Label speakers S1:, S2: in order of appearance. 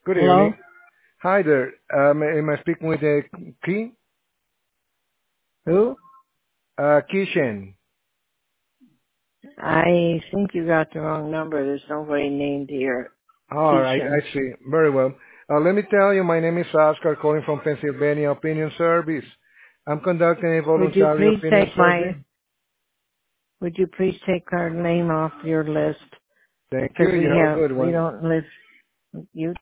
S1: Good evening.
S2: Hello?
S1: Hi there. Am I speaking with Ki?
S2: Who?
S1: Ki Shen.
S2: I think you got the wrong number. There's nobody named here.
S1: All right,
S2: Keishan.
S1: I see. Very well. Let me tell you, my name is Oscar, calling from Pennsylvania Opinion Service. I'm conducting a
S2: Would you
S1: voluntary
S2: please
S1: opinion
S2: take
S1: survey.
S2: our name off your list?
S1: Thank you.
S2: Because
S1: You have a good
S2: we
S1: one.
S2: don't live, you